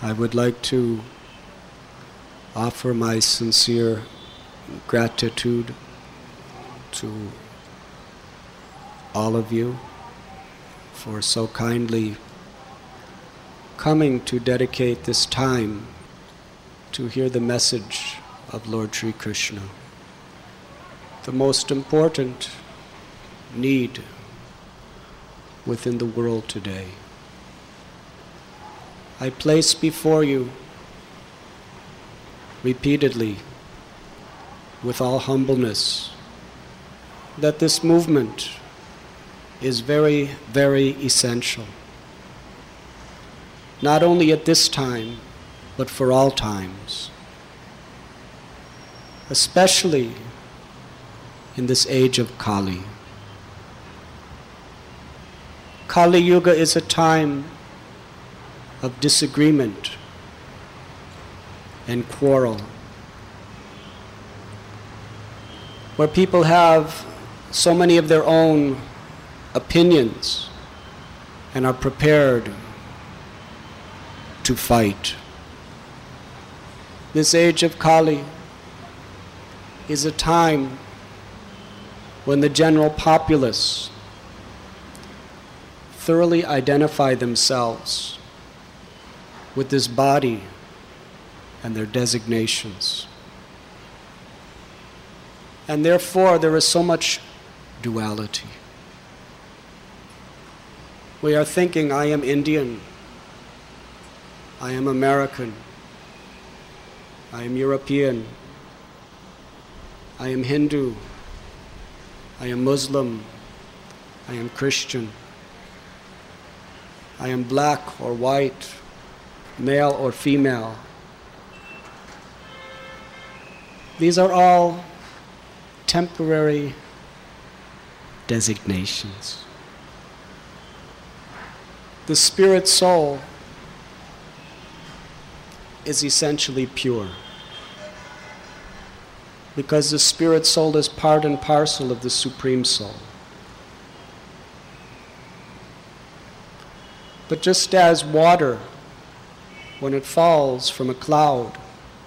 I would like to offer my sincere gratitude to all of you for so kindly coming to dedicate this time to hear the message of Lord Sri Krishna. The most important need within the world today. I place before you repeatedly, with all humbleness, that this movement is very, very essential. Not only at this time, but for all times. Especially in this age of Kali. Kali Yuga is a time of disagreement and quarrel, where people have so many of their own opinions and are prepared to fight. This age of Kali is a time when the general populace thoroughly identify themselves with this body and their designations. And therefore there is so much duality. We are thinking, I am Indian, I am American, I am European, I am Hindu, I am Muslim, I am Christian, I am black or white, male or female. These are all temporary designations. The spirit soul is essentially pure, because the spirit soul is part and parcel of the Supreme Soul. But just as water, when it falls from a cloud,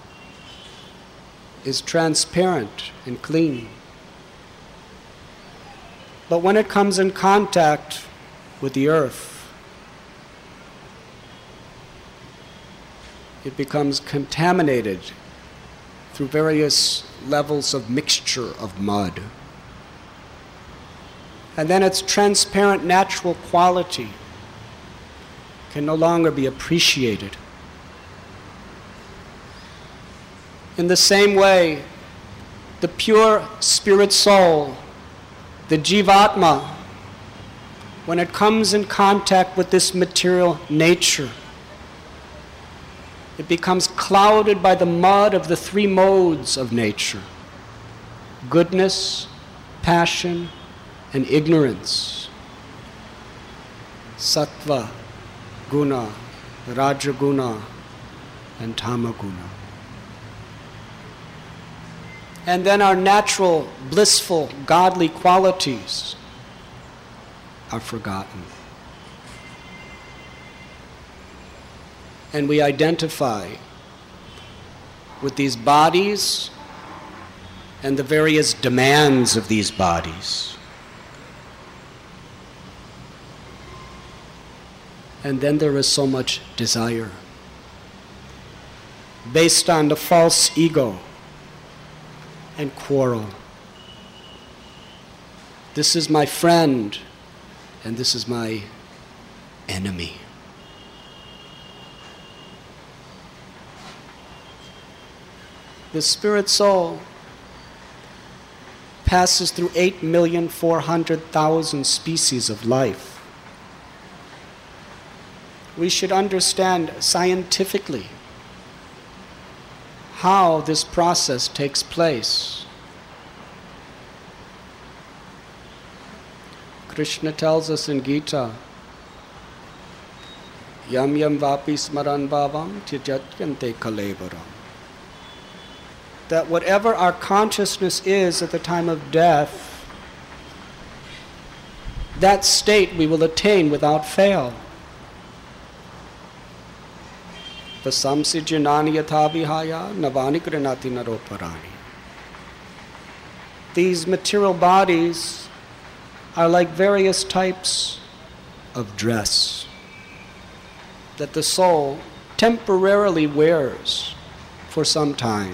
is transparent and clean, but when it comes in contact with the earth, it becomes contaminated through various levels of mixture of mud. And then its transparent natural quality can no longer be appreciated. In the same way, the pure spirit soul, the Jivatma, when it comes in contact with this material nature, it becomes clouded by the mud of the three modes of nature: goodness, passion, and ignorance. Sattva, guna, rajaguna, and tamaguna. And then our natural, blissful, godly qualities are forgotten. And we identify with these bodies and the various demands of these bodies. And then there is so much desire based on the false ego and quarrel. This is my friend and this is my enemy. The spirit soul passes through 8,400,000 species of life. We should understand scientifically how this process takes place. Krishna tells us in Gita, Yam yam vapi smaran bhavam tyajatyante kalevaram, that whatever our consciousness is at the time of death, that state we will attain without fail. Vasamsi jinani yatha vihaya navani grinati naroparani. These material bodies are like various types of dress that the soul temporarily wears for some time.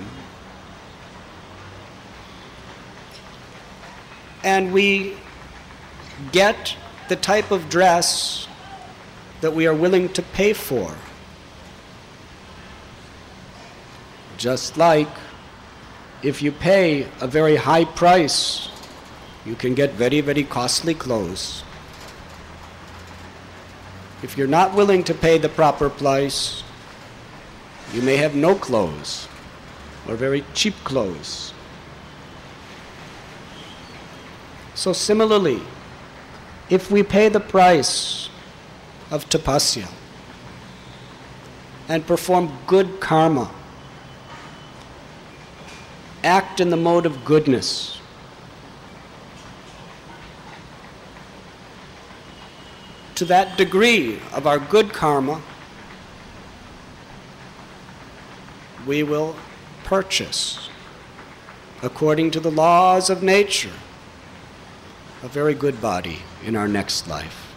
And we get the type of dress that we are willing to pay for. Just like if you pay a very high price, you can get very, very costly clothes. If you're not willing to pay the proper price, you may have no clothes or very cheap clothes. So similarly, if we pay the price of tapasya and perform good karma, act in the mode of goodness, to that degree of our good karma, we will purchase, according to the laws of nature, a very good body in our next life.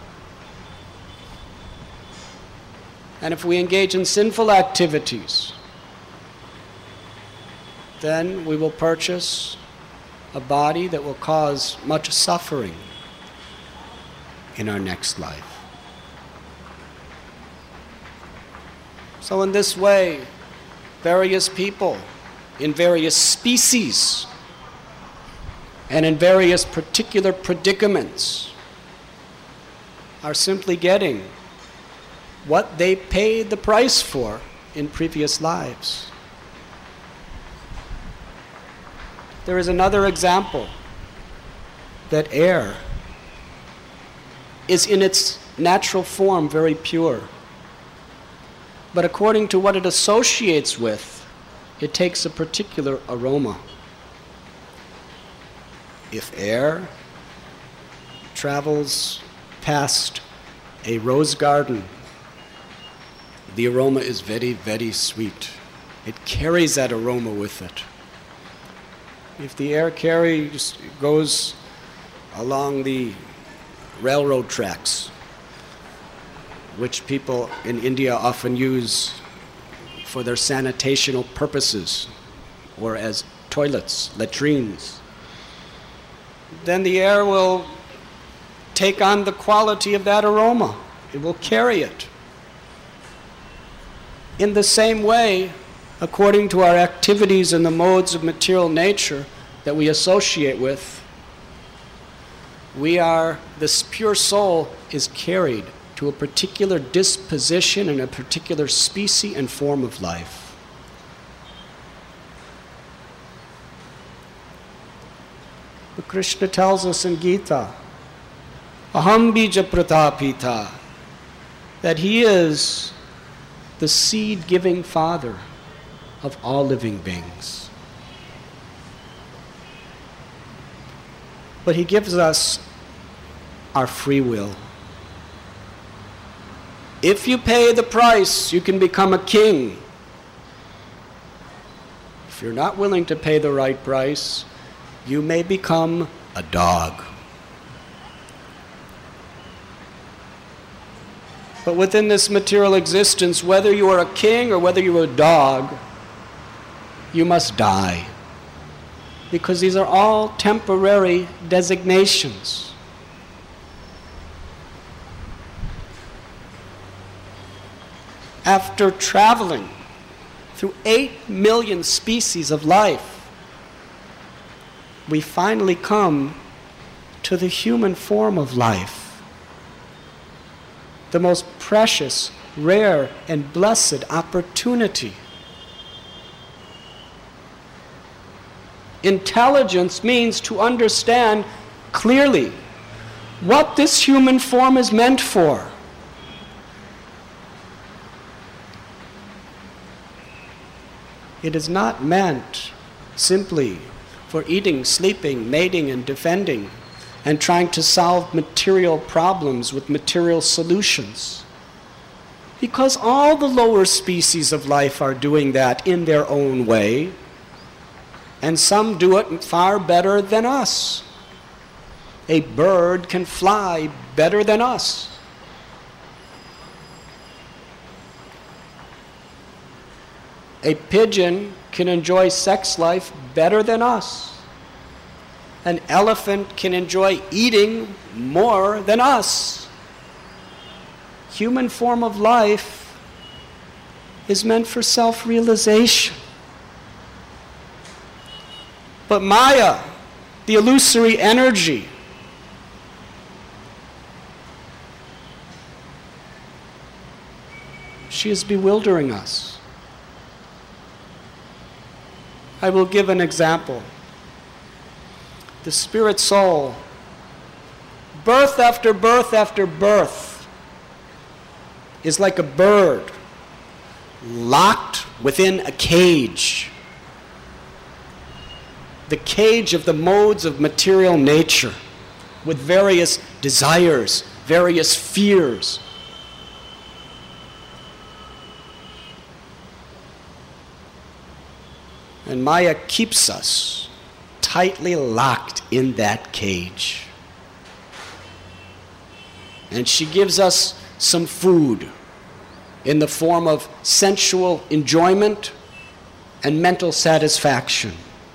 And if we engage in sinful activities, then we will purchase a body that will cause much suffering in our next life. So in this way, various people in various species and in various particular predicaments are simply getting what they paid the price for in previous lives. There is another example that air is in its natural form very pure. But according to what it associates with, it takes a particular aroma. If air travels past a rose garden, the aroma is very, very sweet. It carries that aroma with it. If the air goes along the railroad tracks, which people in India often use for their sanitational purposes or as toilets, latrines, then the air will take on the quality of that aroma. It will carry it. In the same way, according to our activities and the modes of material nature that we associate with, this pure soul is carried to a particular disposition and a particular species and form of life. But Krishna tells us in Gita, Aham bija pratapita, that he is the seed-giving father of all living beings. But he gives us our free will. If you pay the price, you can become a king. If you're not willing to pay the right price, you may become a dog. But within this material existence, whether you are a king or whether you're a dog, you must die. Because these are all temporary designations. After traveling through 8 million species of life, we finally come to the human form of life. The most precious, rare, and blessed opportunity. Intelligence means to understand clearly what this human form is meant for. It is not meant simply for eating, sleeping, mating, and defending, and trying to solve material problems with material solutions. Because all the lower species of life are doing that in their own way, and some do it far better than us. A bird can fly better than us. A pigeon can enjoy sex life better than us. An elephant can enjoy eating more than us. Human form of life is meant for self-realization. But Maya, the illusory energy, she is bewildering us. I will give an example. The spirit soul, birth after birth after birth, is like a bird locked within a cage. The cage of the modes of material nature, with various desires, various fears. And Maya keeps us tightly locked in that cage. And she gives us some food in the form of sensual enjoyment and mental satisfaction.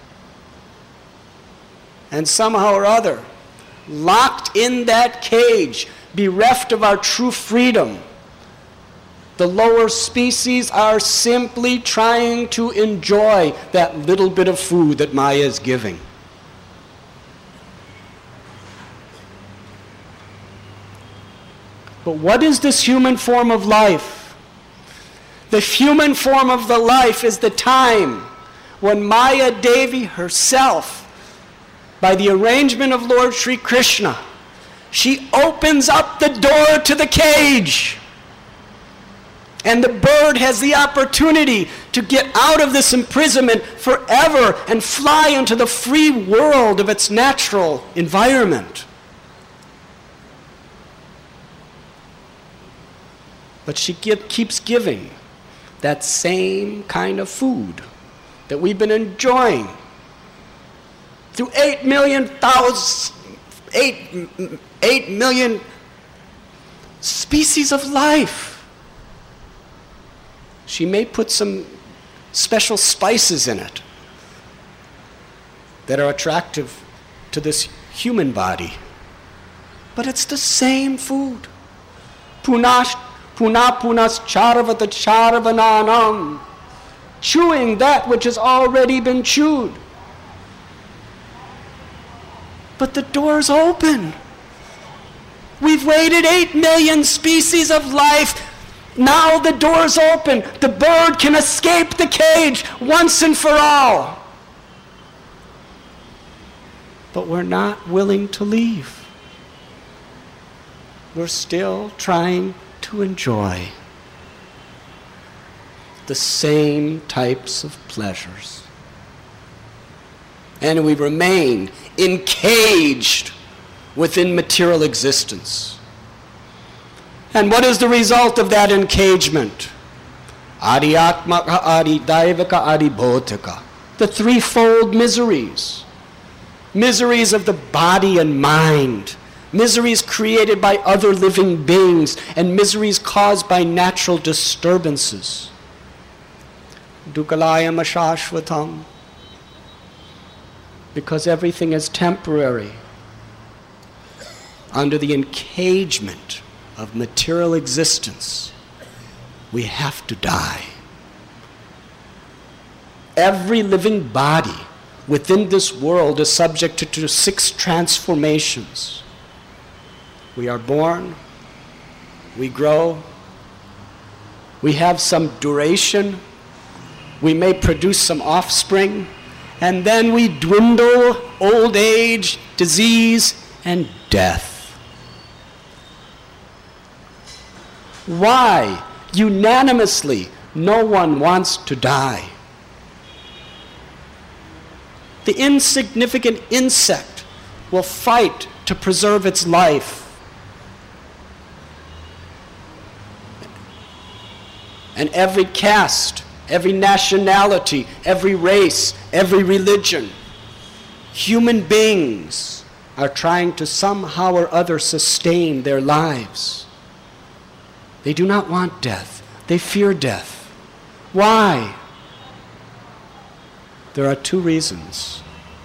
And somehow or other, locked in that cage, bereft of our true freedom, the lower species are simply trying to enjoy that little bit of food that Maya is giving. But what is this human form of life? The human form of the life is the time when Maya Devi herself, by the arrangement of Lord Sri Krishna, she opens up the door to the cage. And the bird has the opportunity to get out of this imprisonment forever and fly into the free world of its natural environment. But she keeps giving that same kind of food that we've been enjoying through 8 million species of life. She may put some special spices in it that are attractive to this human body. But it's the same food. Punas charvata charvananam. Chewing that which has already been chewed. But the door's open. We've waited 8 million species of life. Now the door's open. The bird can escape the cage once and for all. But we're not willing to leave. We're still trying to enjoy the same types of pleasures. And we remain encaged within material existence. And what is the result of that engagement? Adiyatmaka, Adidaivaka, Adibhotika. The threefold miseries. Miseries of the body and mind. Miseries created by other living beings. And miseries caused by natural disturbances. Dukalayam ashashvatam. Because everything is temporary. Under the encagement of material existence, we have to die. Every living body within this world is subject to 6 transformations. We are born, we grow, we have some duration, we may produce some offspring, and then we dwindle, old age, disease, and death. Why? Unanimously, no one wants to die. The insignificant insect will fight to preserve its life. and every caste, every nationality, every race, every religion. Human beings are trying to somehow or other sustain their lives. They do not want death. They fear death. Why? There are two reasons.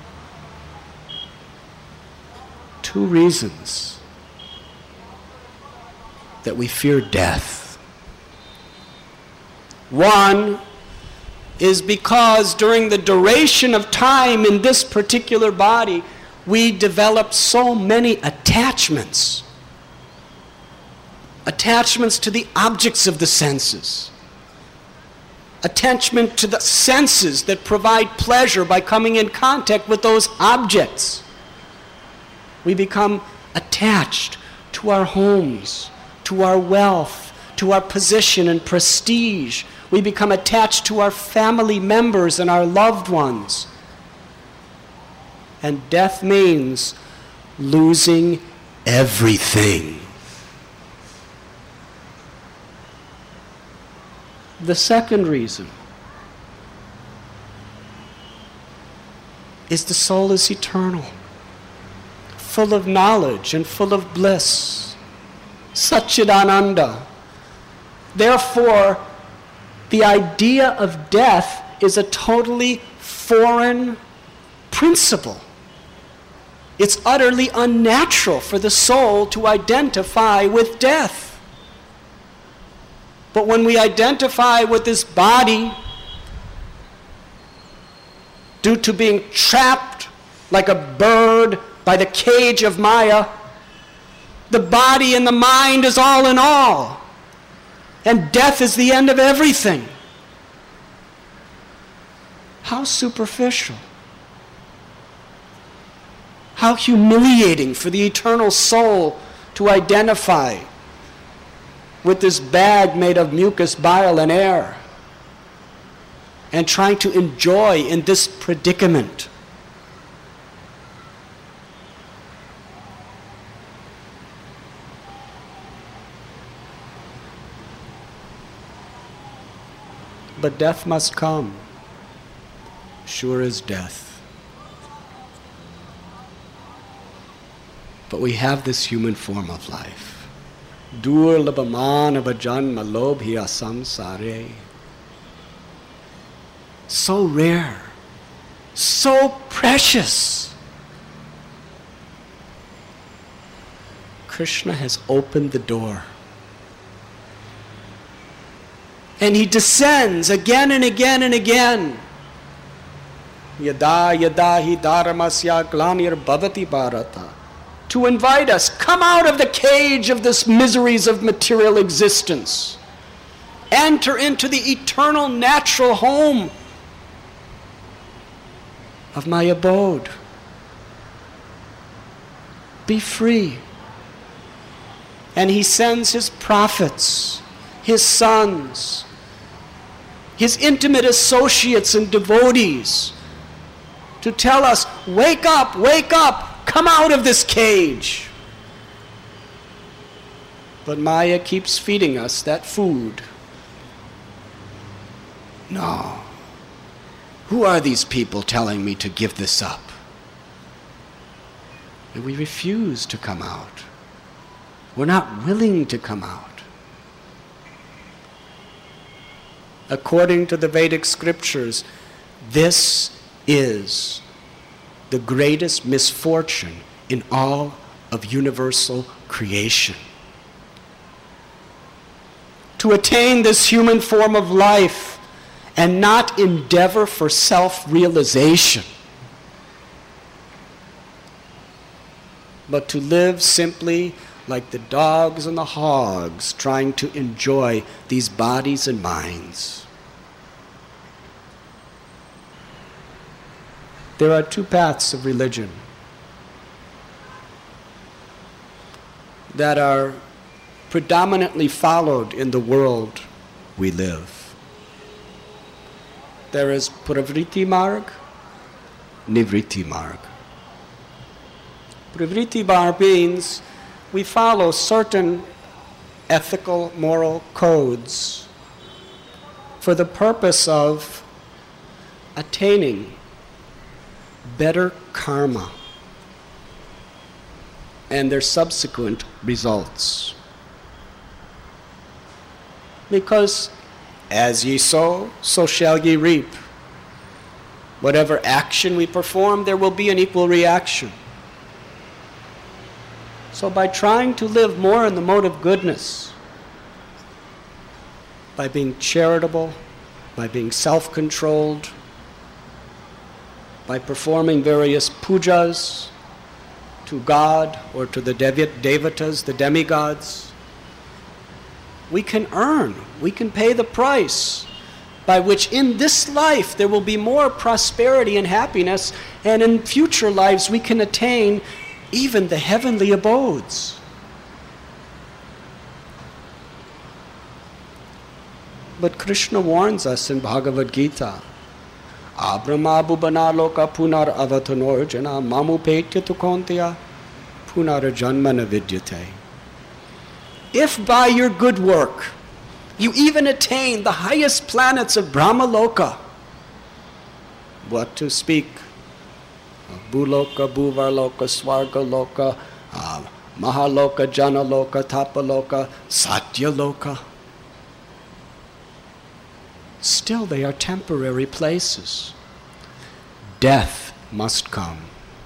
Two reasons that we fear death. One is because during the duration of time in this particular body, we develop so many attachments. Attachments to the objects of the senses. Attachment to the senses that provide pleasure by coming in contact with those objects. We become attached to our homes, to our wealth, to our position and prestige. We become attached to our family members and our loved ones. And death means losing everything. The second reason is the soul is eternal, full of knowledge and full of bliss. Satchidananda. Therefore, the idea of death is a totally foreign principle. It's utterly unnatural for the soul to identify with death. But when we identify with this body, due to being trapped like a bird by the cage of Maya, the body and the mind is all in all. And death is the end of everything. How superficial. How humiliating for the eternal soul to identify with this bag made of mucus, bile, and air, and trying to enjoy in this predicament. But death must come, sure as death. But we have this human form of life. Durlabhamana janma lobhya samsare. So rare, so precious. Krishna has opened the door. And he descends again and again and again. Yada yada hi dharmasya glanir bhavati bharata. To invite us, come out of the cage of this miseries of material existence. Enter into the eternal natural home of my abode. Be free. And he sends his prophets, his sons, his intimate associates and devotees to tell us, wake up, come out of this cage. But Maya keeps feeding us that food. No. Who are these people telling me to give this up? And we refuse to come out. We're not willing to come out. According to the Vedic scriptures, this is the greatest misfortune in all of universal creation. To attain this human form of life and not endeavor for self-realization, but to live simply like the dogs and the hogs trying to enjoy these bodies and minds. There are two paths of religion that are predominantly followed in the world we live. There is Pravritti Marg, Nivritti Marg. Pravritti Marg means we follow certain ethical, moral codes for the purpose of attaining better karma and their subsequent results. Because as ye sow, so shall ye reap. Whatever action we perform, there will be an equal reaction. So by trying to live more in the mode of goodness, by being charitable, by being self-controlled, by performing various pujas to God or to the devatas, the demigods, we can pay the price by which in this life there will be more prosperity and happiness, and in future lives we can attain even the heavenly abodes. But Krishna warns us in Bhagavad Gita, Abrahmabu banaloka punar avatanor mamu petya tukontya punar janmana vidyate. If by your good work you even attain the highest planets of Brahmaloka, what to speak of Bhuloka, Bhuvarloka, Swargaloka, Mahaloka, Janaloka, Tapaloka, Satyaloka, still they are temporary places. Death must come.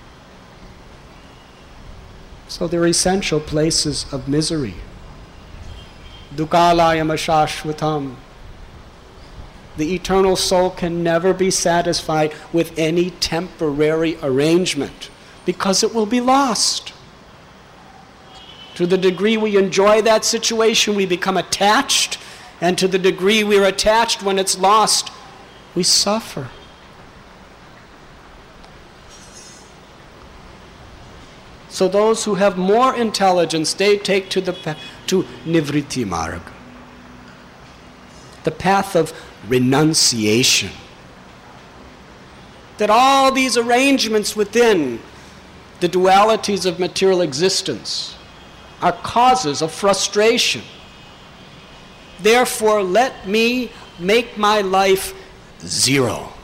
So they're essential places of misery. Dukalayam ashashvatam. The eternal soul can never be satisfied with any temporary arrangement because it will be lost. To the degree we enjoy that situation, we become attached, and to the degree we're attached when it's lost, we suffer. So those who have more intelligence, they take to Nivritti Marg, the path of renunciation. That all these arrangements within the dualities of material existence are causes of frustration. Therefore, let me make my life zero.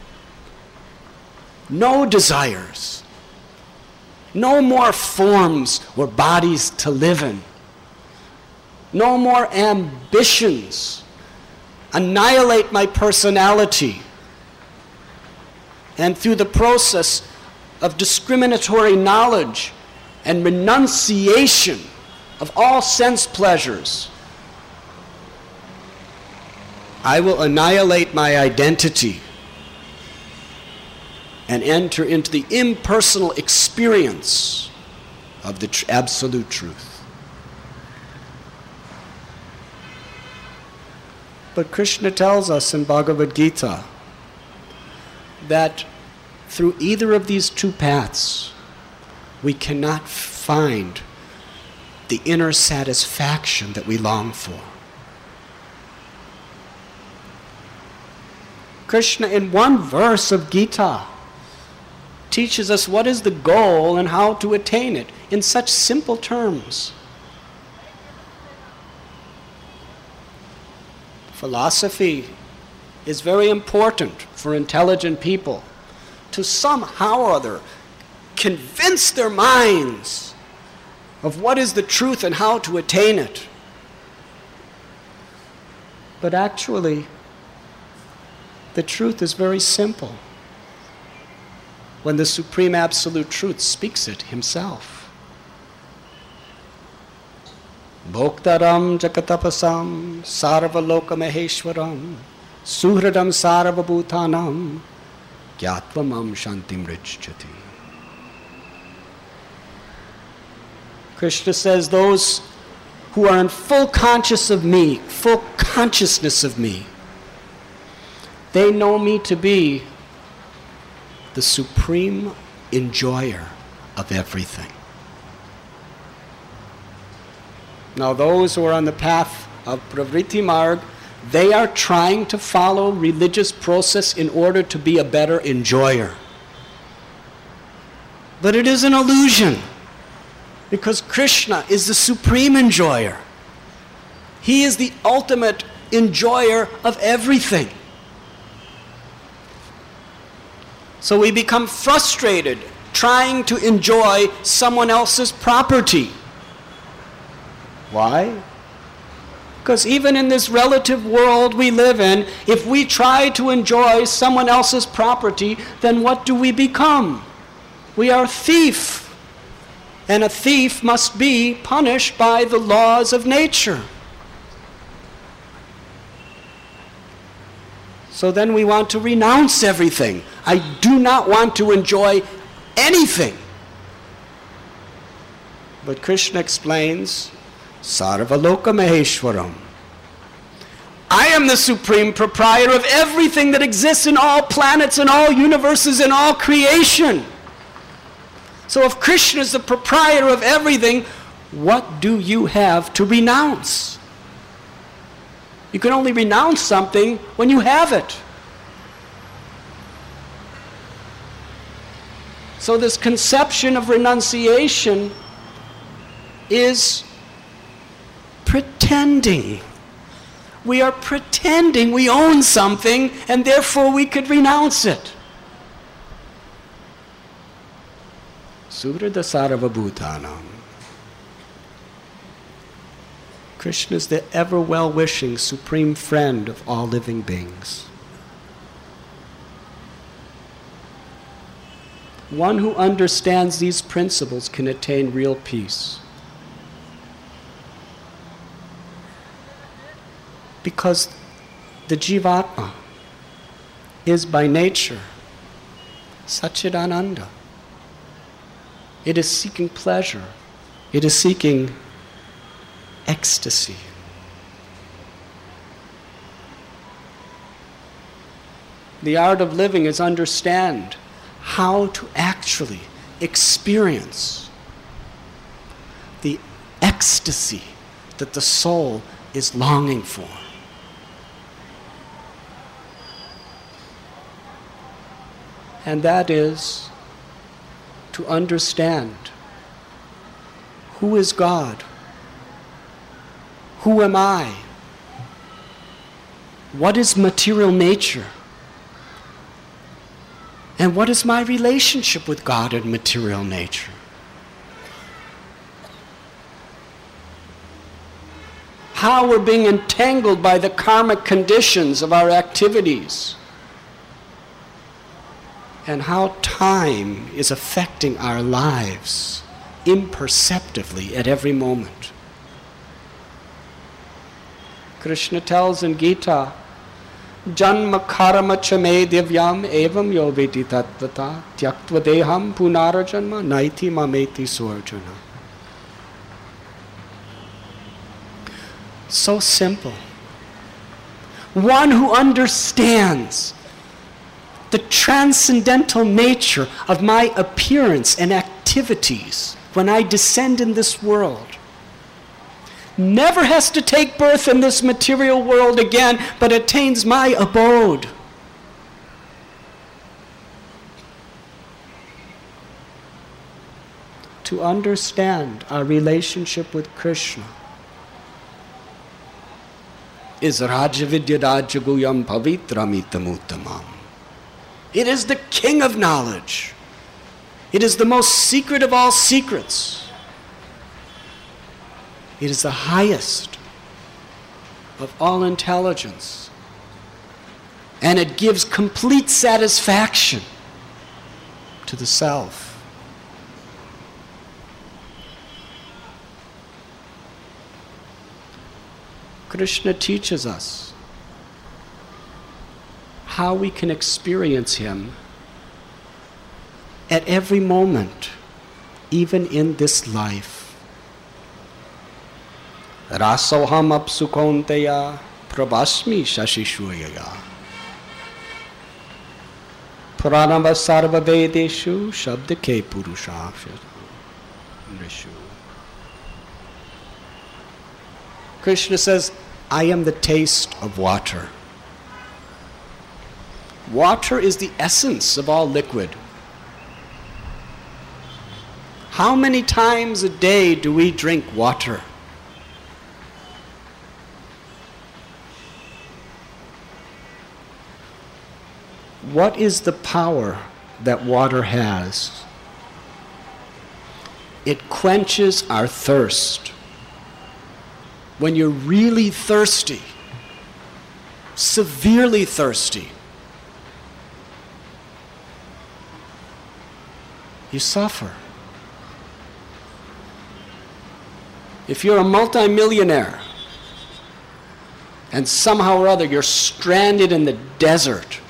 No desires. No more forms or bodies to live in. No more ambitions. Annihilate my personality. And through the process of discriminatory knowledge and renunciation of all sense pleasures, I will annihilate my identity and enter into the impersonal experience of the absolute truth. But Krishna tells us in Bhagavad Gita that through either of these two paths, we cannot find the inner satisfaction that we long for. Krishna, in one verse of Gita, teaches us what is the goal and how to attain it in such simple terms. Philosophy is very important for intelligent people to somehow or other convince their minds of what is the truth and how to attain it. But actually, the truth is very simple when the Supreme Absolute Truth speaks it himself. Bhoktaram jakatapasam sarvaloka maheshwaram suhradam sarvabhutanam gyatvam shantim richchati. Krishna says those who are in full consciousness of me, they know me to be the supreme enjoyer of everything. Now those who are on the path of Pravritti Marg, they are trying to follow religious process in order to be a better enjoyer. But it is an illusion, because Krishna is the supreme enjoyer. He is the ultimate enjoyer of everything. So we become frustrated trying to enjoy someone else's property. Why? Because even in this relative world we live in, if we try to enjoy someone else's property, then what do we become? We are a thief. And a thief must be punished by the laws of nature. So then we want to renounce everything. I do not want to enjoy anything. But Krishna explains, Sarvaloka Maheshwaram. I am the supreme proprietor of everything that exists in all planets and all universes and all creation. So if Krishna is the proprietor of everything, what do you have to renounce? You can only renounce something when you have it. So this conception of renunciation is pretending. We are pretending we own something and therefore we could renounce it. Suvrida Sarvabhutanam. Krishna is the ever well-wishing supreme friend of all living beings. One who understands these principles can attain real peace. Because the Jivatma is by nature Satchidananda. It is seeking pleasure. It is seeking ecstasy. The art of living is understand how to actually experience the ecstasy that the soul is longing for. And that is to understand who is God, who am I, what is material nature, and what is my relationship with God and material nature. How we're being entangled by the karmic conditions of our activities, and how time is affecting our lives imperceptibly at every moment. Krishna tells in Gita, Janma karma chame divyam evam yo veti tattvata tyaktva deham punarajanma naiti mameti suarjuna. So simple. One who understands the transcendental nature of my appearance and activities when I descend in this world never has to take birth in this material world again, but attains my abode. To understand our relationship with Krishna is Rajavidya Rajaguyam Pavitramitamuttamam. It is the king of knowledge. It is the most secret of all secrets. It is the highest of all intelligence. And it gives complete satisfaction to the self. Krishna teaches us how we can experience him at every moment, even in this life. Rasoham apsukonteya prabhasmi shashishuyaya Puranava sarva vedeshu shabdake purusha rishu. Krishna says, I am the taste of water. Water is the essence of all liquid. How many times a day do we drink water? What is the power that water has? It quenches our thirst. When you're really thirsty, severely thirsty, you suffer. If you're a multimillionaire and somehow or other you're stranded in the desert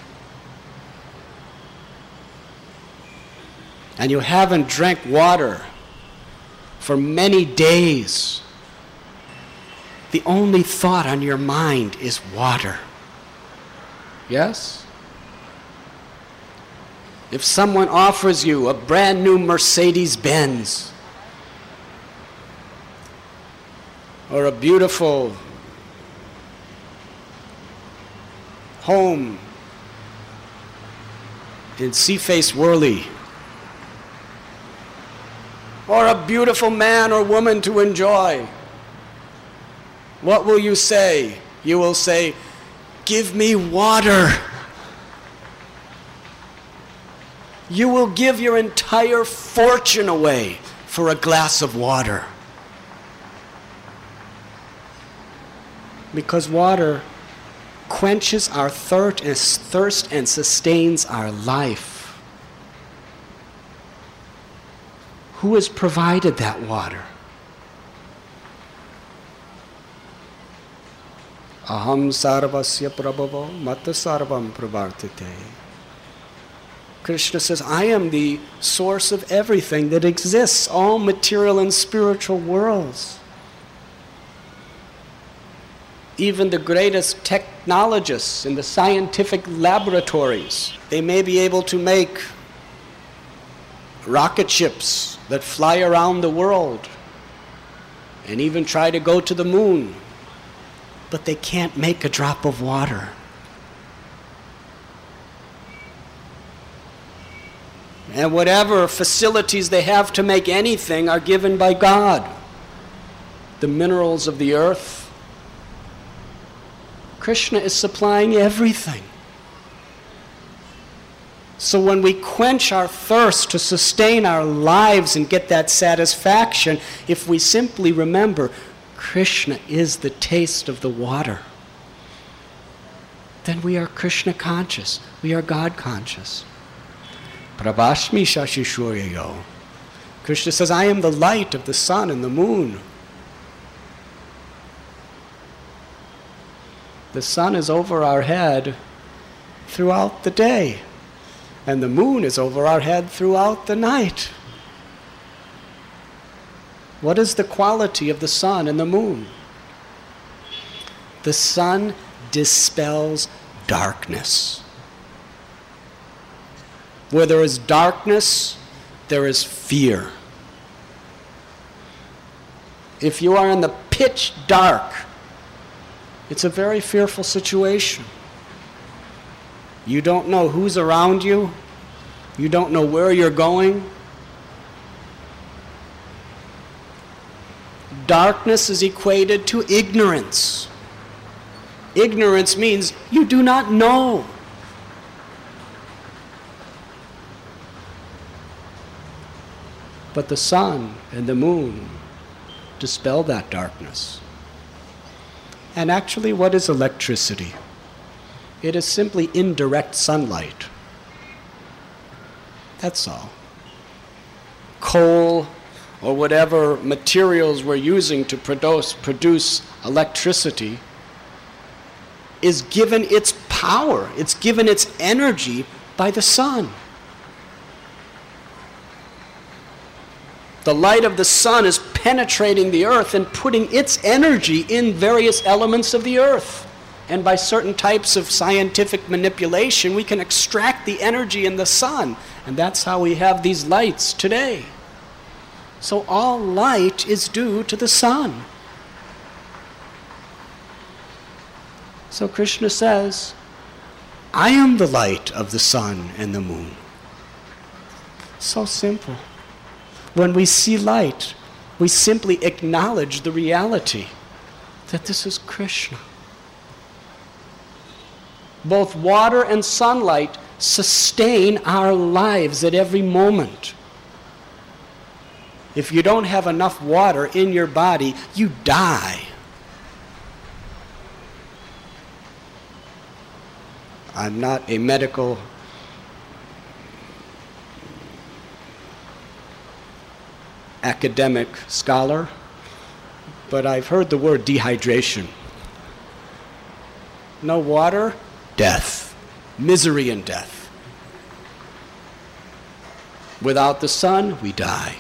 and you haven't drank water for many days, the only thought on your mind is water. Yes? If someone offers you a brand new Mercedes-Benz or a beautiful home in Seaface Worley, or a beautiful man or woman to enjoy, what will you say? You will say, "Give me water." You will give your entire fortune away for a glass of water. Because water quenches our thirst and sustains our life. Who has provided that water? Aham sarvasya prabhavo mata sarvam pravartate. Krishna says, I am the source of everything that exists, all material and spiritual worlds. Even the greatest technologists in the scientific laboratories, they may be able to make rocket ships that fly around the world and even try to go to the moon, but they can't make a drop of water. And whatever facilities they have to make anything are given by God. The minerals of the earth. Krishna is supplying everything. So when we quench our thirst to sustain our lives and get that satisfaction, if we simply remember Krishna is the taste of the water, then we are Krishna conscious. We are God conscious. Prabhashmi shashishuryayo. Krishna says, I am the light of the sun and the moon. The sun is over our head throughout the day, and the moon is over our head throughout the night. What is the quality of the sun and the moon? The sun dispels darkness. Where there is darkness, there is fear. If you are in the pitch dark, it's a very fearful situation. You don't know who's around you. You don't know where you're going. Darkness is equated to ignorance. Ignorance means you do not know. But the sun and the moon dispel that darkness. And actually, what is electricity? It is simply indirect sunlight. That's all. Coal or whatever materials we're using to produce electricity is given its power, it's given its energy by the sun. The light of the sun is penetrating the earth and putting its energy in various elements of the earth. And by certain types of scientific manipulation, we can extract the energy in the sun. And that's how we have these lights today. So all light is due to the sun. So Krishna says, I am the light of the sun and the moon. So simple. When we see light, we simply acknowledge the reality that this is Krishna. Both water and sunlight sustain our lives at every moment. If you don't have enough water in your body, you die. I'm not a medical academic scholar, but I've heard the word dehydration. No water, death, misery and death. Without the sun, we die.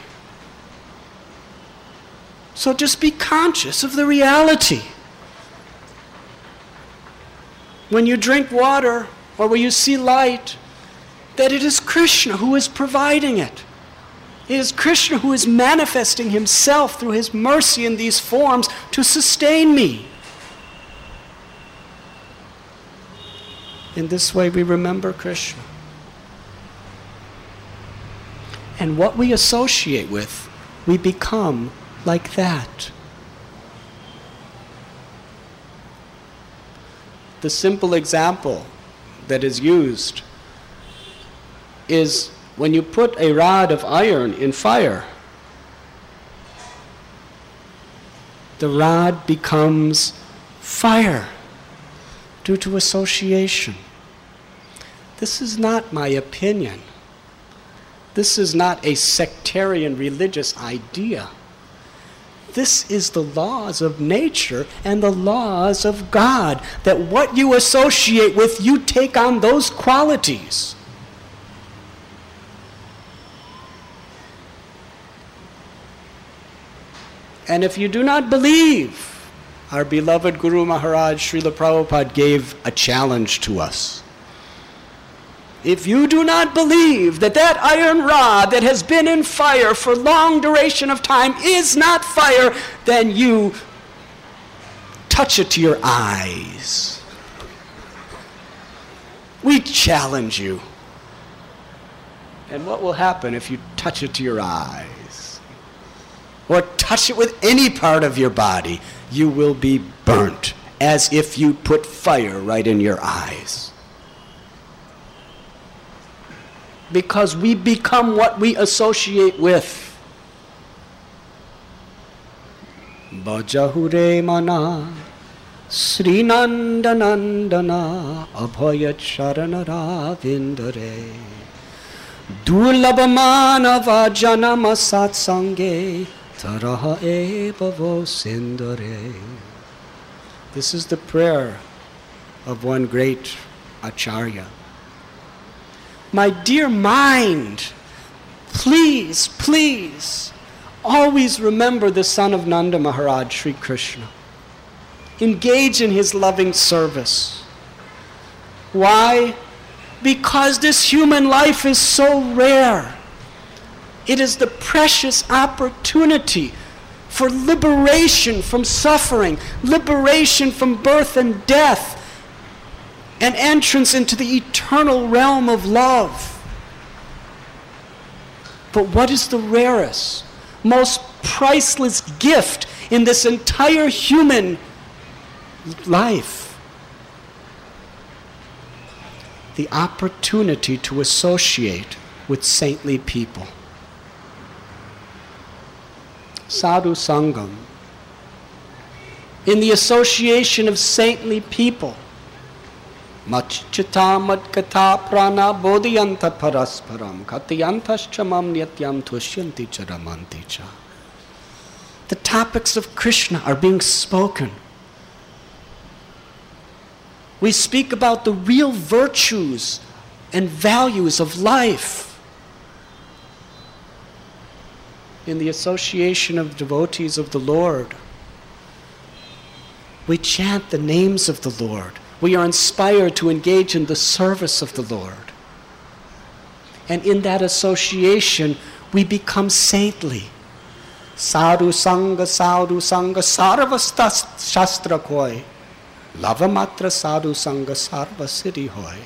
So just be conscious of the reality. When you drink water or when you see light, that it is Krishna who is providing it. It is Krishna who is manifesting himself through his mercy in these forms to sustain me. In this way we remember Krishna. And what we associate with, we become like that. The simple example that is used is when you put a rod of iron in fire, the rod becomes fire due to association. This is not my opinion. This is not a sectarian religious idea. This is the laws of nature and the laws of God, that what you associate with, you take on those qualities. And if you do not believe, our beloved Guru Maharaj Srila Prabhupada gave a challenge to us. If you do not believe that that iron rod that has been in fire for long duration of time is not fire, then you touch it to your eyes. We challenge you. And what will happen if you touch it to your eyes? Or touch it with any part of your body? You will be burnt, as if you put fire right in your eyes. Because we become what we associate with. Bajahure mana Sri Nanda Nandana Abhaya Charanara Vindare Durlabhamana Janama Satsange Taraha Ebavo Sindare. This is the prayer of one great Acharya. My dear mind, please, please, always remember the son of Nanda Maharaj, Sri Krishna. Engage in his loving service. Why? Because this human life is so rare. It is the precious opportunity for liberation from suffering, liberation from birth and death, and entrance into the eternal realm of love. But what is the rarest, most priceless gift in this entire human life? The opportunity to associate with saintly people. Sadhu Sangam. In the association of saintly people, Machchita madkata prana bodhiyanta parasparam katiyantaschamam nityam tushyanti charamanti cha. The topics of Krishna are being spoken. We speak about the real virtues and values of life. In the association of devotees of the Lord, we chant the names of the Lord. We are inspired to engage in the service of the Lord. And in that association, we become saintly. Sadhu Sangha, Sarvasta Shastra Koi. Lavamatra Sadhu Sangha, Sarva Siddhi Hoy.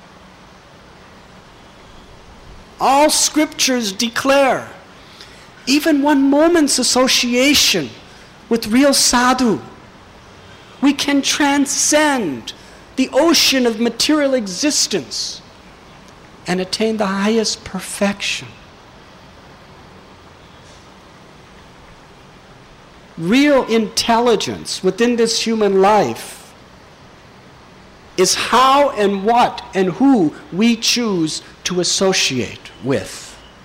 All scriptures declare, even one moment's association with real sadhu, we can transcend the ocean of material existence and attain the highest perfection. Real intelligence within this human life is how and what and who we choose to associate with.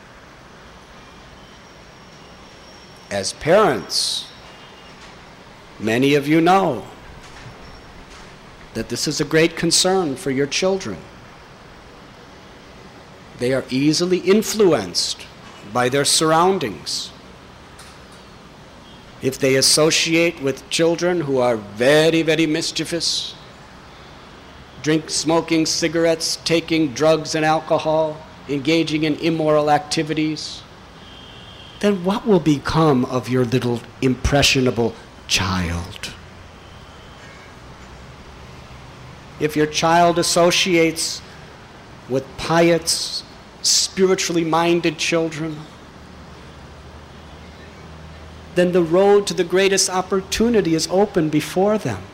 As parents, many of you know that this is a great concern for your children. They are easily influenced by their surroundings. If they associate with children who are very, very mischievous, smoking cigarettes, taking drugs and alcohol, engaging in immoral activities, then what will become of your little impressionable child? If your child associates with pious, spiritually minded children, then the road to the greatest opportunity is open before them.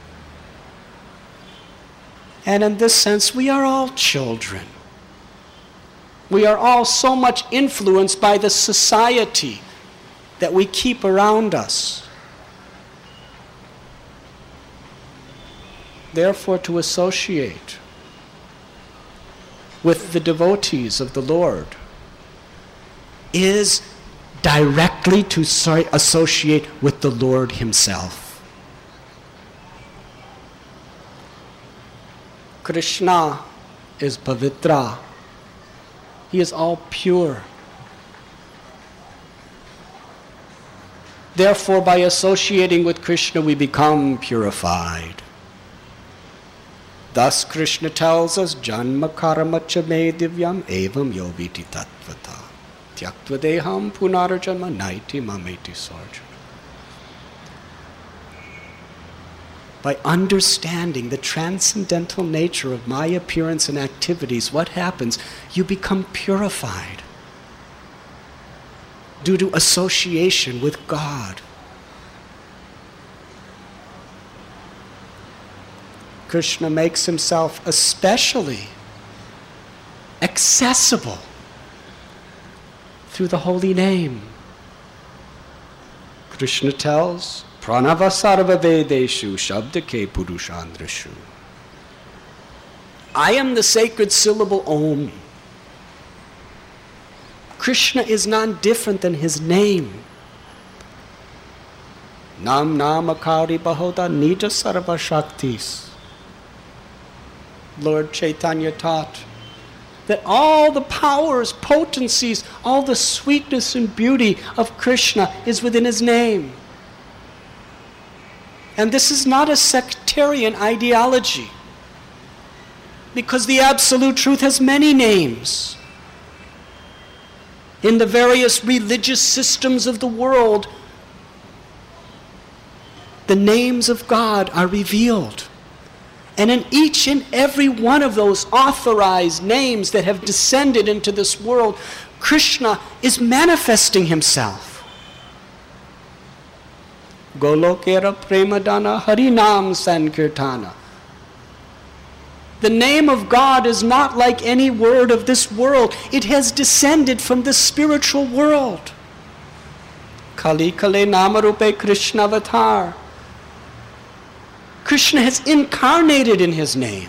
And in this sense, we are all children. We are all so much influenced by the society that we keep around us. Therefore, to associate with the devotees of the Lord is directly to associate with the Lord Himself. Krishna is Pavitra. He is all pure. Therefore, by associating with Krishna, we become purified. Thus, Krishna tells us, Janma karma cha me divyam evam yoviti tattvata. Tyaktva deham punarjanma naiti mameti sarjana. By understanding the transcendental nature of my appearance and activities, what happens? You become purified due to association with God. Krishna makes Himself especially accessible through the holy name. Krishna tells, Pranava sarva vedeshu shabdake purushandrashu. I am the sacred syllable Om. Krishna is none different than His name. Nam namakari bahoda nija sarva shaktis. Lord Chaitanya taught that all the powers, potencies, all the sweetness and beauty of Krishna is within His name. And this is not a sectarian ideology, because the Absolute Truth has many names. In the various religious systems of the world, the names of God are revealed. And in each and every one of those authorized names that have descended into this world, Krishna is manifesting Himself. Golokera Premadana Harinam Sankirtana. The name of God is not like any word of this world. It has descended from the spiritual world. Kali Kale Namarupe Krishna Avatar. Krishna has incarnated in His name.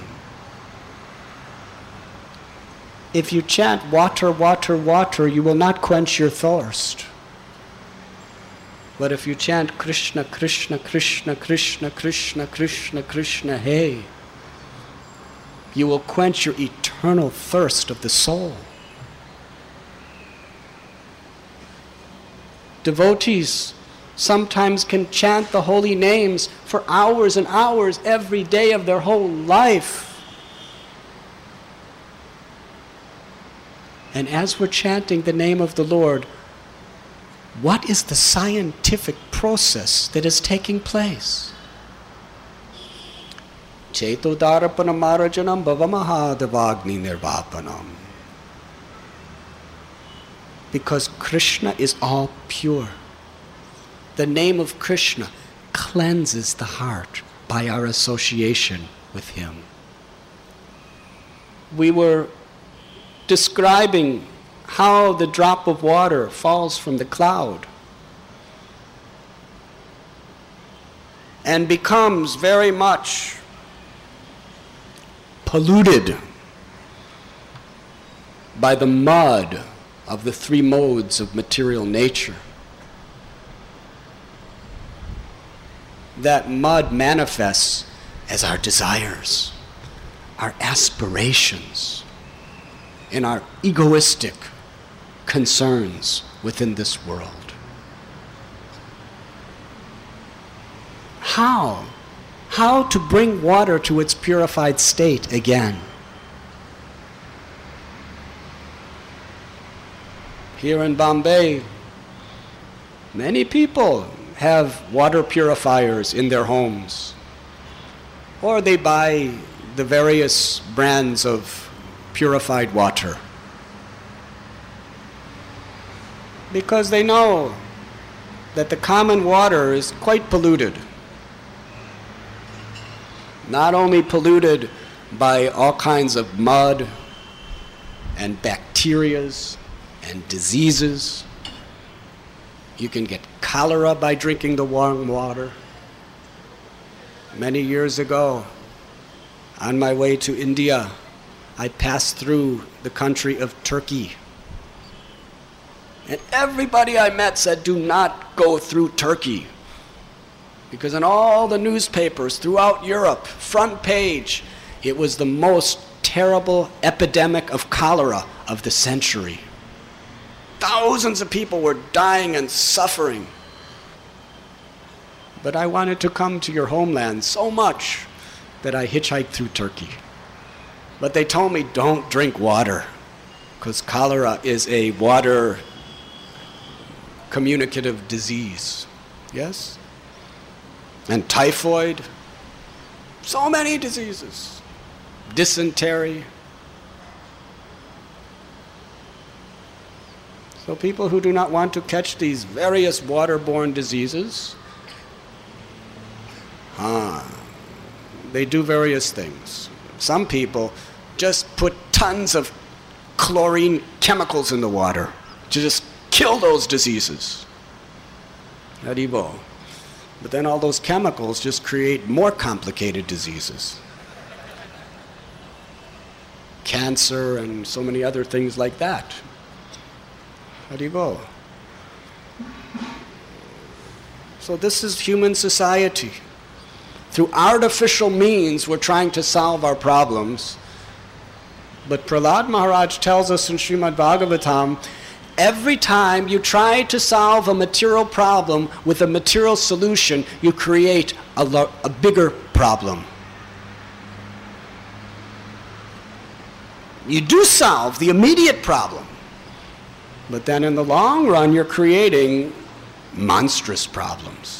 If you chant water, water, water, you will not quench your thirst. But if you chant Krishna, Krishna, Krishna, Krishna, Krishna, Krishna, Krishna, hey, you will quench your eternal thirst of the soul. Devotees sometimes can chant the holy names for hours and hours every day of their whole life. And as we're chanting the name of the Lord, what is the scientific process that is taking place? Chetodarapanam marajanam bhavamahadavagni nirvapanam. Because Krishna is all pure. The name of Krishna cleanses the heart by our association with Him. We were describing how the drop of water falls from the cloud and becomes very much polluted by the mud of the three modes of material nature. That mud manifests as our desires, our aspirations, and our egoistic concerns within this world. How to bring water to its purified state again? Here in Bombay, many people have water purifiers in their homes, or they buy the various brands of purified water because they know that the common water is quite polluted. Not only polluted by all kinds of mud and bacterias and diseases. You can get cholera by drinking the warm water. Many years ago, on my way to India, I passed through the country of Turkey. And everybody I met said, do not go through Turkey. Because in all the newspapers throughout Europe, front page, it was the most terrible epidemic of cholera of the century. Thousands of people were dying and suffering. But I wanted to come to your homeland so much that I hitchhiked through Turkey. But they told me, don't drink water, because cholera is a water communicative disease. Yes? And typhoid, so many diseases, dysentery. So people who do not want to catch these various waterborne diseases, they do various things. Some people just put tons of chlorine chemicals in the water to just kill those diseases. Haribo. But then all those chemicals just create more complicated diseases. Cancer and so many other things like that. Haribo. So this is human society. Through artificial means, we're trying to solve our problems. But Prahlad Maharaj tells us in Srimad Bhagavatam, every time you try to solve a material problem with a material solution, you create a bigger problem. You do solve the immediate problem, but then in the long run, you're creating monstrous problems.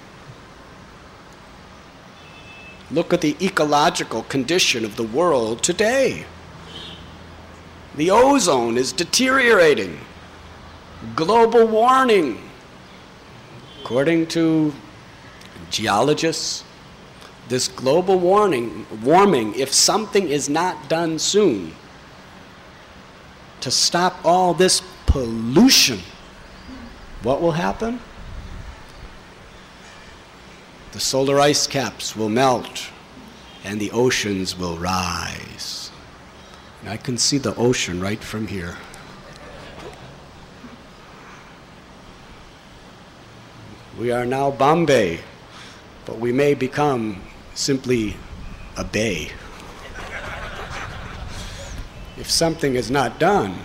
Look at the ecological condition of the world today. The ozone is deteriorating. Global warming. According to geologists, this global warming, if something is not done soon to stop all this pollution, what will happen? The solar ice caps will melt and the oceans will rise. And I can see the ocean right from here. We are now Bombay, but we may become simply a bay if something is not done.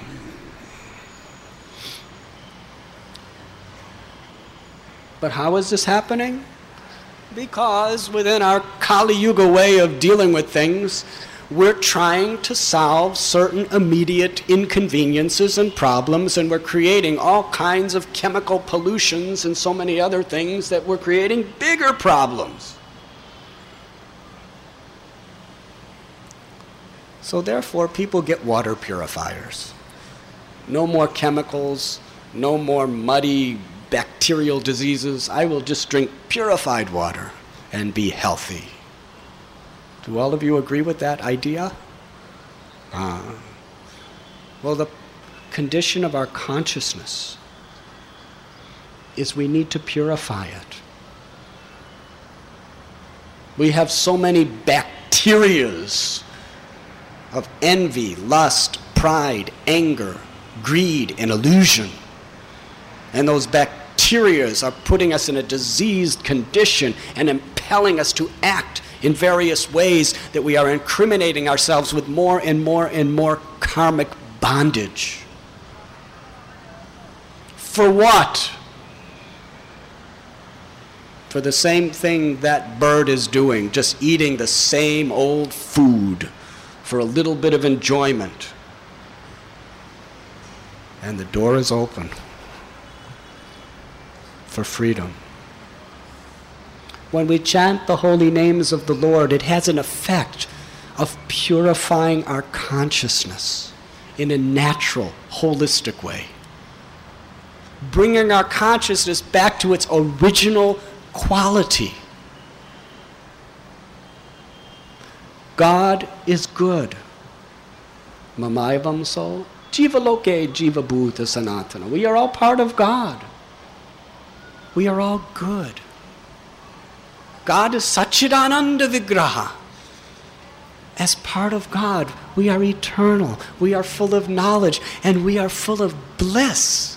But how is this happening? Because within our Kali Yuga way of dealing with things, we're trying to solve certain immediate inconveniences and problems, and we're creating all kinds of chemical pollutions and so many other things that we're creating bigger problems. So therefore, people get water purifiers. No more chemicals, no more muddy bacterial diseases. I will just drink purified water and be healthy. Do all of you agree with that idea? Well, the condition of our consciousness is we need to purify it. We have so many bacterias of envy, lust, pride, anger, greed, and illusion. And those bacterias are putting us in a diseased condition and impelling us to act in various ways that we are incriminating ourselves with more and more and more karmic bondage. For what? For the same thing that bird is doing, just eating the same old food for a little bit of enjoyment. And the door is open for freedom. When we chant the holy names of the Lord, it has an effect of purifying our consciousness in a natural, holistic way. Bringing our consciousness back to its original quality. God is good. Mamaivam so, jiva loke, jiva bhuta sanatana. We are all part of God. We are all good. God is Satchidananda Vigraha. As part of God, we are eternal, we are full of knowledge, and we are full of bliss.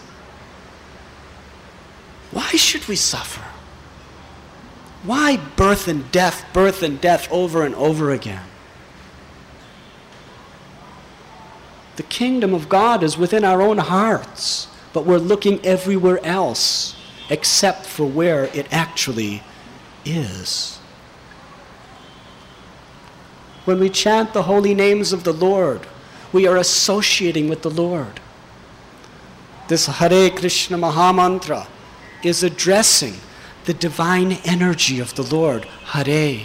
Why should we suffer? Why birth and death over and over again? The kingdom of God is within our own hearts, but we're looking everywhere else except for where it actually is. When we chant the holy names of the Lord, we are associating with the Lord. This Hare Krishna Mahamantra is addressing the divine energy of the Lord, Hare.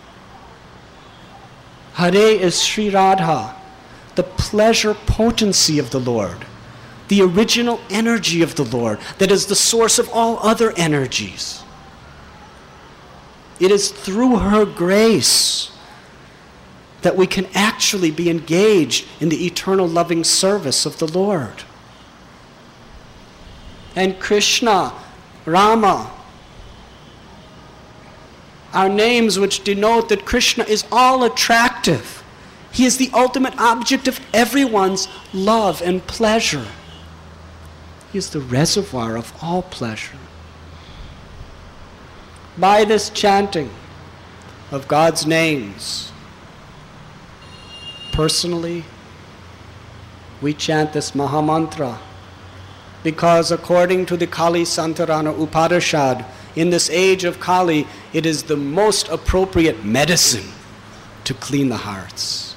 Hare is Sri Radha, the pleasure potency of the Lord, the original energy of the Lord that is the source of all other energies. It is through her grace that we can actually be engaged in the eternal loving service of the Lord. And Krishna, Rama, are names which denote that Krishna is all attractive. He is the ultimate object of everyone's love and pleasure. He is the reservoir of all pleasure. By this chanting of God's names, personally, we chant this Mahamantra because according to the Kali Santarana Upanishad, in this age of Kali, it is the most appropriate medicine to clean the hearts.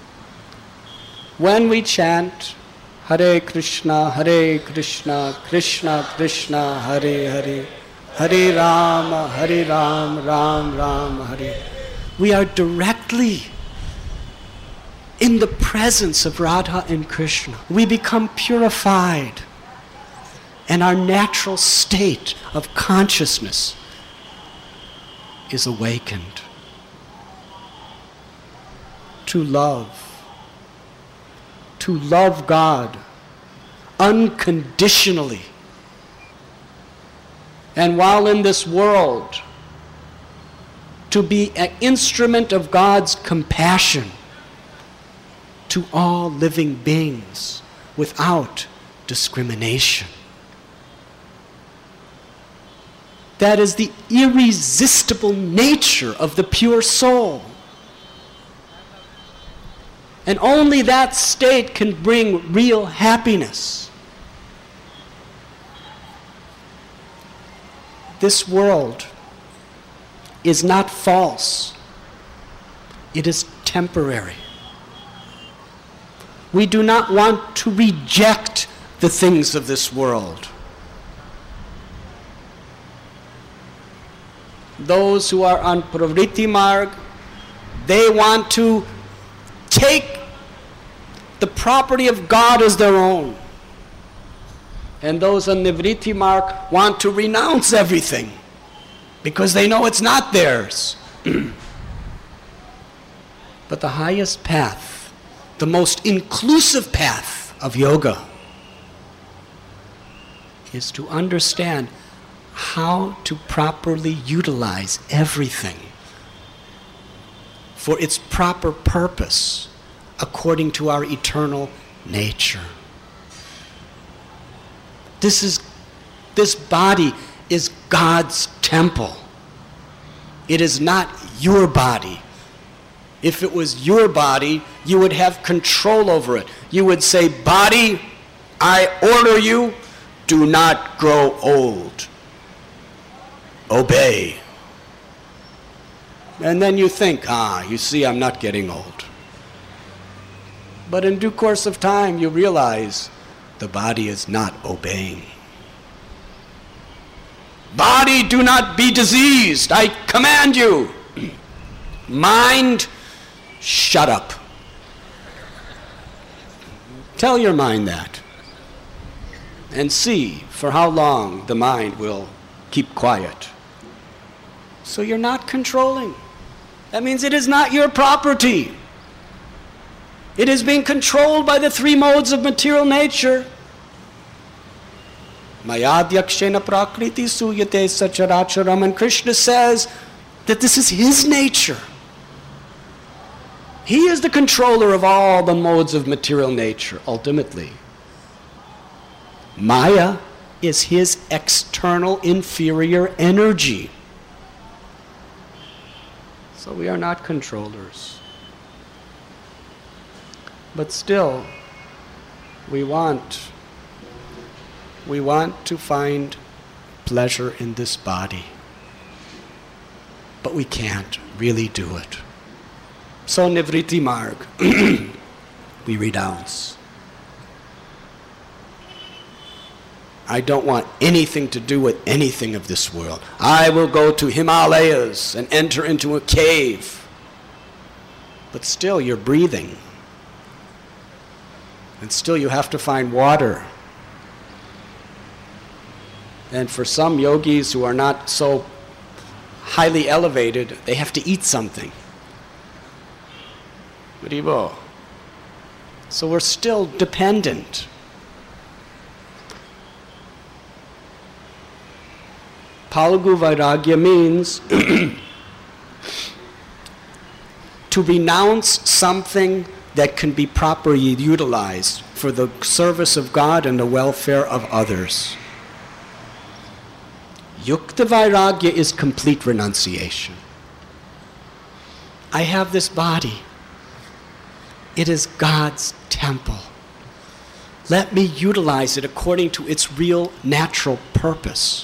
When we chant Hare Krishna, Krishna Krishna, Hare Hare, Hare Ram, Ram Ram, Hare, we are directly in the presence of Radha and Krishna. We become purified, and our natural state of consciousness is awakened to love God unconditionally. And while in this world, to be an instrument of God's compassion to all living beings without discrimination. That is the irresistible nature of the pure soul. And only that state can bring real happiness. This world is not false. It is temporary. We do not want to reject the things of this world. Those who are on Pravritti Marg, they want to take the property of God as their own. And those on Nivritti Marg want to renounce everything because they know it's not theirs. But the highest path, the most inclusive path of yoga is to understand how to properly utilize everything for its proper purpose according to our eternal nature. This body is God's temple. It is not your body. If it was your body, you would have control over it. You would say, "Body, I order you, do not grow old. Obey." And then you think, you see, I'm not getting old. But in due course of time, you realize the body is not obeying. "Body, do not be diseased. I command you." Mind, shut up. Tell your mind that. And see for how long the mind will keep quiet. So you're not controlling. That means it is not your property. It is being controlled by the three modes of material nature. Mayadhyakshena prakriti suyate sacharacharam. And Krishna says that this is his nature. He is the controller of all the modes of material nature, ultimately. Maya is his external inferior energy. So we are not controllers. But still, we want to find pleasure in this body. But we can't really do it. So Nivritti Marg, we renounce. I don't want anything to do with anything of this world. I will go to Himalayas and enter into a cave. But still you're breathing. And still you have to find water. And for some yogis who are not so highly elevated, they have to eat something. So we're still dependent. Palagu Vairagya means to renounce something that can be properly utilized for the service of God and the welfare of others. Yukta Vairagya is complete renunciation. I have this body. It is God's temple. Let me utilize it according to its real natural purpose.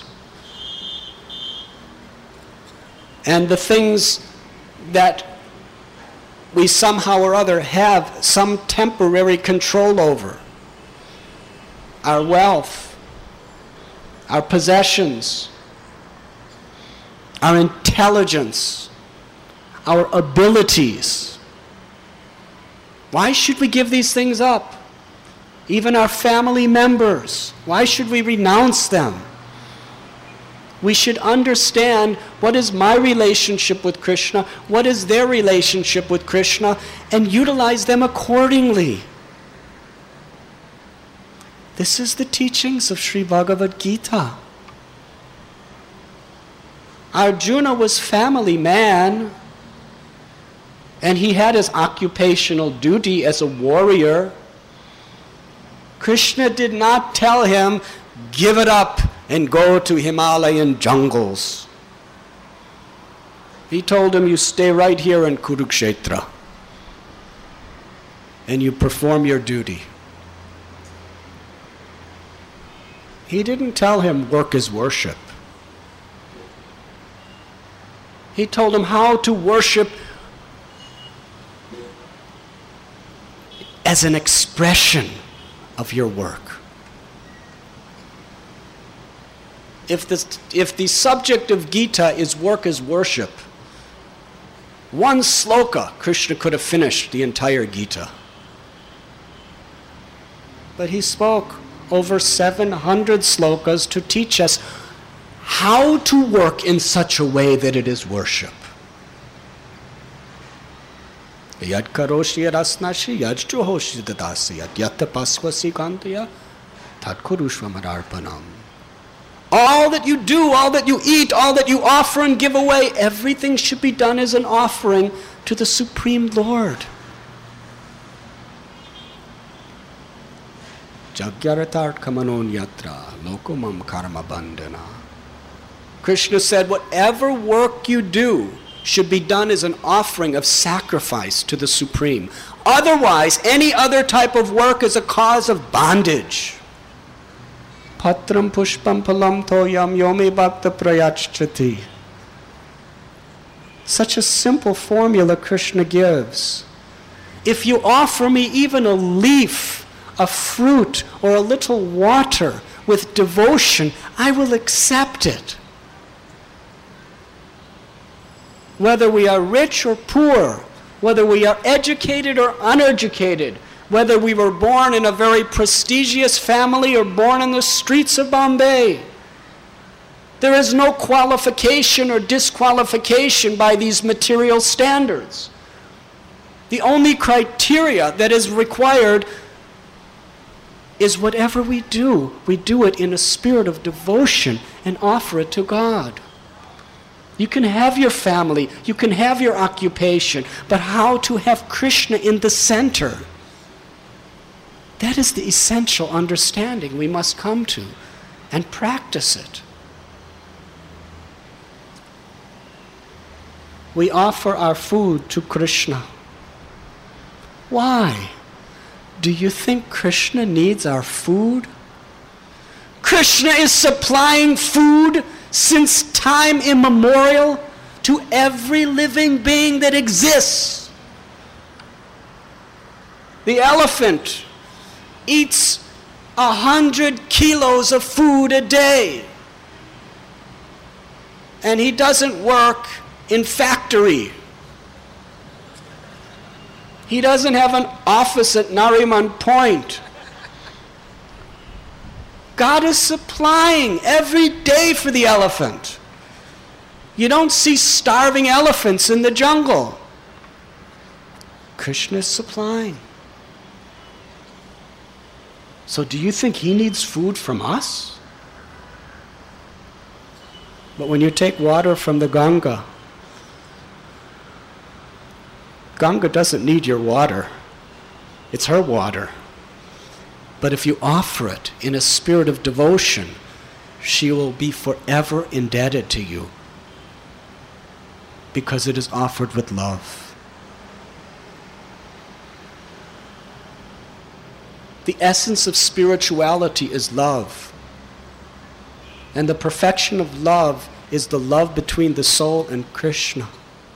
And the things that we somehow or other have some temporary control over, our wealth, our possessions, our intelligence, our abilities. Why should we give these things up? Even our family members, why should we renounce them? We should understand what is my relationship with Krishna, what is their relationship with Krishna, and utilize them accordingly. This is the teachings of Sri Bhagavad Gita. Arjuna was family man, and he had his occupational duty as a warrior. Krishna did not tell him, give it up and go to Himalayan jungles. He told him, you stay right here in Kurukshetra and you perform your duty. He didn't tell him work is worship. He told him how to worship as an expression of your work. If the subject of Gita is work as worship, one sloka, Krishna could have finished the entire Gita. But he spoke over 700 slokas to teach us how to work in such a way that it is worship. Yad karoshi rasnashi yajjuhoshi dadasi yadyata paswasi kantaya tatkurushvamadarpanam. All that you do, all that you eat, all that you offer and give away, everything should be done as an offering to the Supreme Lord. Jagyaratarkamanon yatra lokumam karma bandhana. Krishna said, whatever work you do should be done as an offering of sacrifice to the Supreme. Otherwise, any other type of work is a cause of bondage. Patram pushpam palam toyam yomi bhakta prayachchati. Such a simple formula Krishna gives. If you offer me even a leaf, a fruit, or a little water with devotion, I will accept it. Whether we are rich or poor, whether we are educated or uneducated, whether we were born in a very prestigious family or born in the streets of Bombay, there is no qualification or disqualification by these material standards. The only criteria that is required is whatever we do it in a spirit of devotion and offer it to God. You can have your family, you can have your occupation, but how to have Krishna in the center? That is the essential understanding we must come to and practice it. We offer our food to Krishna. Why? Do you think Krishna needs our food? Krishna is supplying food since time immemorial to every living being that exists. The elephant eats 100 kilos of food a day. And he doesn't work in factory. He doesn't have an office at Nariman Point. God is supplying every day for the elephant. You don't see starving elephants in the jungle. Krishna is supplying. So do you think he needs food from us? But when you take water from the Ganga, Ganga doesn't need your water. It's her water. But if you offer it in a spirit of devotion, she will be forever indebted to you because it is offered with love. The essence of spirituality is love. And the perfection of love is the love between the soul and Krishna.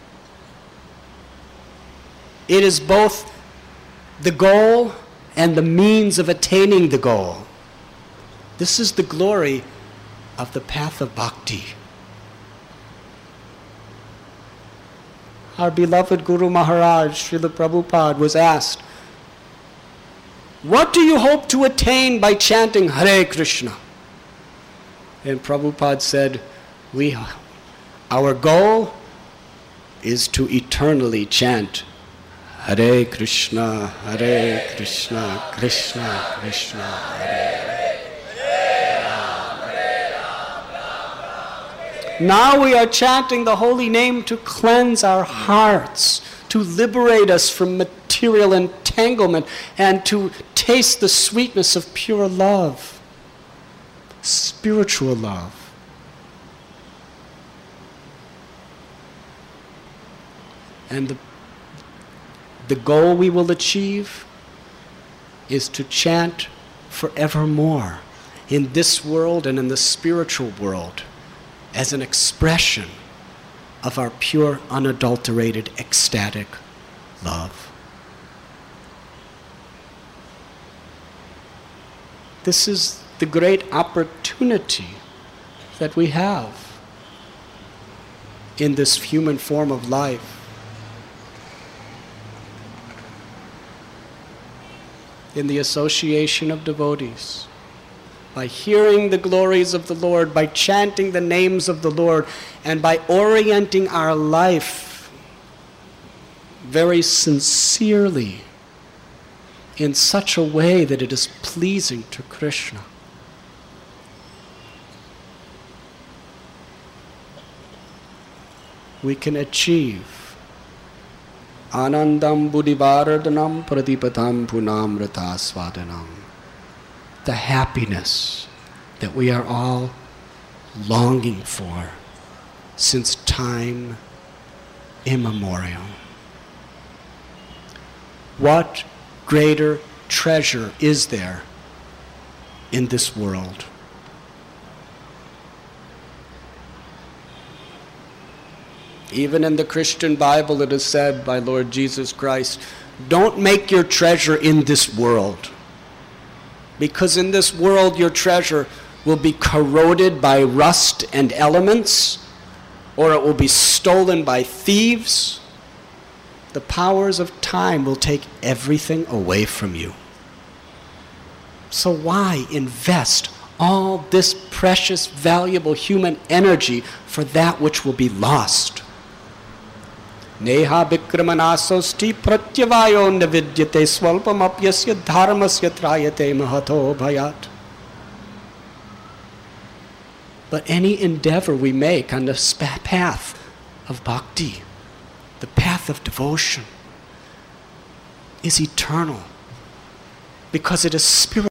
It is both the goal and the means of attaining the goal. This is the glory of the path of bhakti. Our beloved Guru Maharaj, Srila Prabhupada, was asked, what do you hope to attain by chanting Hare Krishna? And Prabhupada said, our goal is to eternally chant Hare Krishna, Hare Krishna, Krishna Krishna, Hare Hare. Now we are chanting the holy name to cleanse our hearts, to liberate us from material entanglement, and to taste the sweetness of pure love, spiritual love. And the goal we will achieve is to chant forevermore in this world and in the spiritual world as an expression of our pure, unadulterated, ecstatic love. This is the great opportunity that we have in this human form of life. In the association of devotees, by hearing the glories of the Lord, by chanting the names of the Lord, and by orienting our life very sincerely in such a way that it is pleasing to Krishna. We can achieve anandam buddhivardhanam pradipatam punamrita svadanam, the happiness that we are all longing for since time immemorial. What greater treasure is there in this world? Even in the Christian Bible it is said by Lord Jesus Christ, don't make your treasure in this world, because in this world your treasure will be corroded by rust and elements, or it will be stolen by thieves. The powers of time will take everything away from you. So why invest all this precious, valuable human energy for that which will be lost? Neha vikramanasasti pratyavayo navidyate swalpam apyasya dharmasya trayate mahato bhayat. But any endeavor we make on the path of bhakti, the path of devotion, is eternal, because it is spiritual.